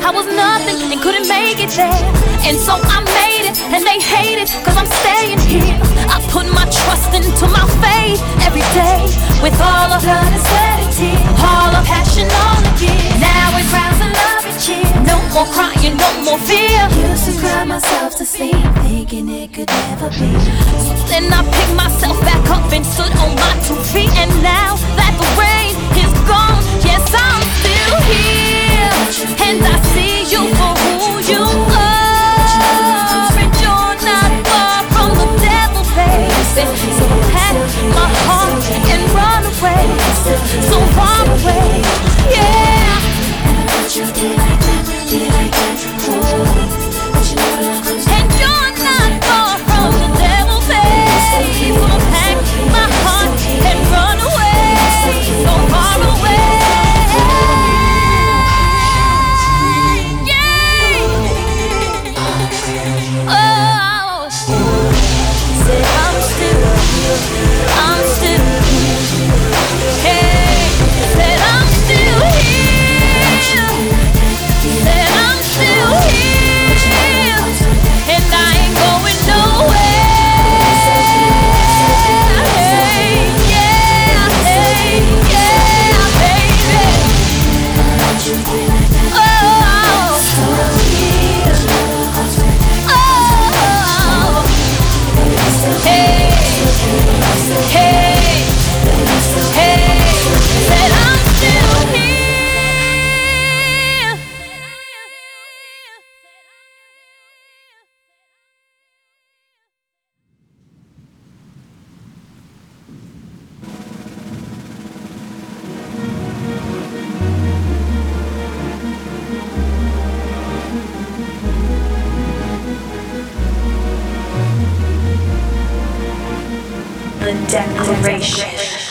I was nothing and couldn't make it there. And so I made it, and they hate it, cause I'm staying here. I put my trust into my faith every day, with all of blood and sweat and tears, all of passion, all again. Now it rounds and love and cheer. No more crying, no more fear. Used to cry myself to sleep, thinking it could never be. So then I picked myself back up and stood on my 2 feet. And now that the rain is gone, yes, I'm still here. And I see you for who you are. And you're not far from the devil, baby. So pack my heart and run away. So far away, yeah. And you did like that, did like that. But you know that I'm And you're not far from the devil, baby. So pack my heart and run away. So far away. Oh, said I'm still, hey, said I'm still here, said I'm still here, and I ain't going nowhere. Hey, yeah, baby. Oh. Hey, hey, hey, said I'm still here. The Declaration.